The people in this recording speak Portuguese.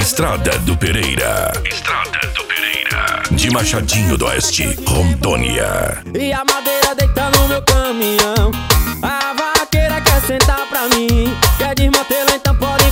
Estrada do Pereira. Estrada do Pereira. De Machadinho do Oeste, Rondônia. E a madeira deita no meu caminhão. A vaqueira quer sentar pra mim. Quer desmantelar, então pode